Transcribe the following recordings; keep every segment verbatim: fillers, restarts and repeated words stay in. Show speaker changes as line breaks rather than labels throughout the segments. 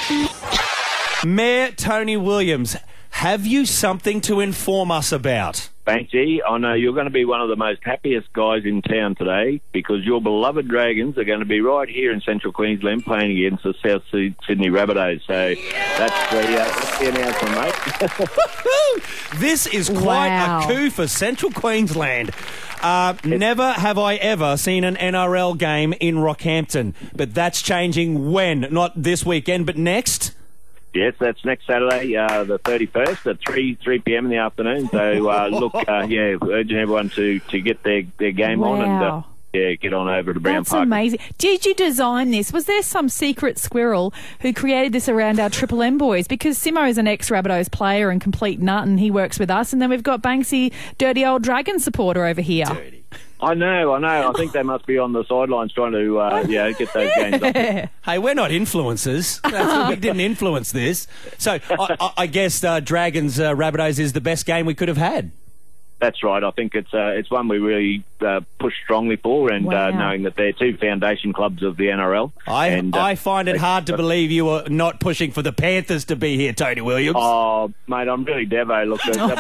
Mayor Tony Williams, have you something to inform us about?
Banksy, I know you're going to be one of the most happiest guys in town today because your beloved Dragons are going to be right here in Central Queensland playing against the South Sydney Rabbitohs. So yeah! that's, the, uh, that's the announcement, mate.
This is quite
Wow.
a coup for Central Queensland. Uh, never have I ever seen an N R L game in Rockhampton, but that's changing when? Not this weekend, but next?
Yes, that's next Saturday, uh, the thirty-first at three p.m. in the afternoon. So, uh, look, uh, yeah, urging everyone to, to get their, their game
Wow.
on and uh, yeah, get on over to Brown
That's
Park.
amazing. Did you design this? Was there some secret squirrel who created this around our Triple M boys? Because Simo is an ex-Rabbitohs player and complete nut, and he works with us. And then we've got Banksy, dirty old Dragon supporter over here.
Dirty.
I know, I know. I think they must be on the sidelines trying to, uh, yeah, get those games up.
Hey, we're not influencers. That's, we didn't influence this. So I, I, I guess uh, Dragons uh, Rabbitohs is the best game we could have had.
That's right. I think it's uh, it's one we really uh, push strongly for, and
Wow.
uh, knowing that they're two foundation clubs of the N R L.
I
and, uh,
I find it hard to believe you were not pushing for the Panthers to be here, Tony Williams.
Oh, mate, I'm really devo. Look, that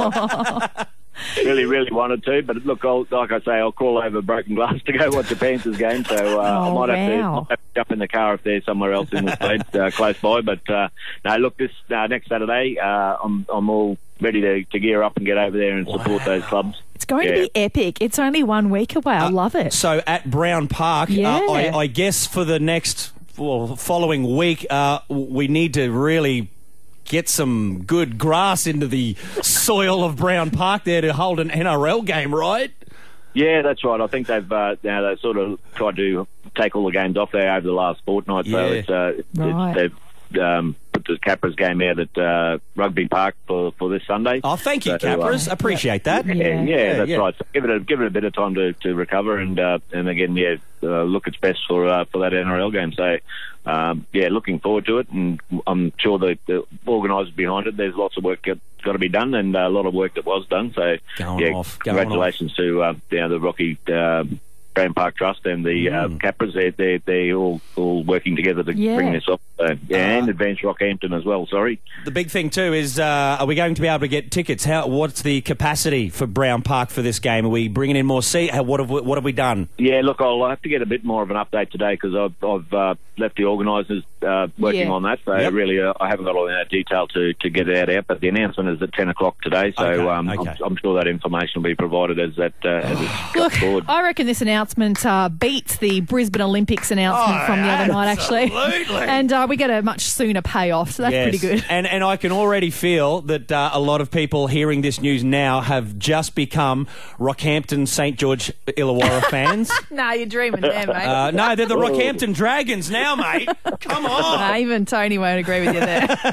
was one. Really, really wanted to, but look, I'll, like I say, I'll crawl over broken glass to go watch the Panthers game. So uh,
Oh,
I might have, to,
wow.
might have to jump in the car if they're somewhere else in the state uh, close by. But uh, no, look, this uh, next Saturday, uh, I'm I'm all ready to, to gear up and get over there and support those clubs.
It's going
Yeah.
to be epic. It's only one week away. I love it.
So at Brown Park,
Yeah.
uh, I, I guess for the next well, following week, uh, we need to really get some good grass into the soil of Brown Park there to hold an N R L game, right?
Yeah, that's right. I think they've uh, now they've sort of tried to take all the games off there over the last fortnight. So
Yeah.
it's, uh,
Right.
it's they've um, put the Capras game out at uh, Rugby Park for, for this Sunday.
Oh, thank you,
So,
Capras.
uh,
Appreciate that.
Yeah.
Yeah, yeah, that's
yeah.
right. So give it a give it a bit of time to, to recover, and uh, and again, yeah, uh, look, it's best for uh, for that N R L game. So, um, yeah, looking forward to it, and I'm sure the, the organisers behind it. There's lots of work that's got to be done, and a lot of work that was done. So,
Going
yeah,
off, going
congratulations to uh, you know, the Rocky uh, Brown Park Trust and the uh,
Mm.
Capras. They're they're, they're all all working together to
Yeah.
bring this off. So, yeah,
Uh,
and Advanced Rockhampton as well. Sorry.
The big thing too is, uh, are we going to be able to get tickets? How? What's the capacity for Brown Park for this game? Are we bringing in more seat? How, what have we, what have we done?
Yeah, look, I'll have to get a bit more of an update today because I've, I've uh, left the organisers uh, working
Yeah.
on that. So
Yep.
really, uh, I haven't got all that detail to, to get it out. But the announcement is at ten o'clock today. So
Okay,
um,
okay.
I'm, I'm sure that information will be provided as that uh, as it goes
Look,
forward.
I reckon this announcement uh, beats the Brisbane Olympics announcement
Oh,
from the other night, actually.
absolutely.
And uh, we get a much sooner payoff, so that's
Yes.
pretty good.
And and I can already feel that uh, a lot of people hearing this news now have just become Rockhampton Saint George Illawarra fans.
Nah, you're dreaming there, mate.
Uh, no, they're the Rockhampton Dragons now, mate. Come on.
Nah, even Tony won't agree with you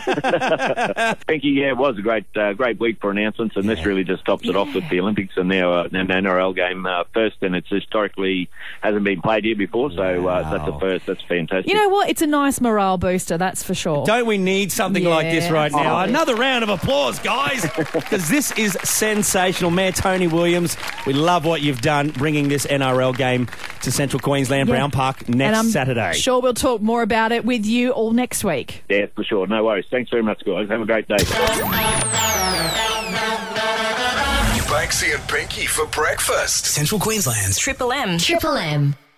there.
Pinky, yeah, it was a great uh, great week for announcements, and this really just tops it off with the Olympics and now uh, an N R L game uh, first, and it's historically hasn't been played here before, so uh, that's a first. That's fantastic.
You know what? It's a nice morale booster, that's for sure.
Don't we need something like this
Yeah,
right now?
absolutely.
Another round of applause, guys, because this is sensational. Mayor Tony Williams, we love what you've done bringing this N R L game to Central Queensland,
Yeah.
Brown Park,
and
next
I'm
Saturday.
sure we'll talk more about it with you all next week.
Yeah, for sure. No worries. Thanks very much, guys. Have a great day.
Banksy and Pinky for breakfast.
Central Queensland's
Triple M.
Triple M.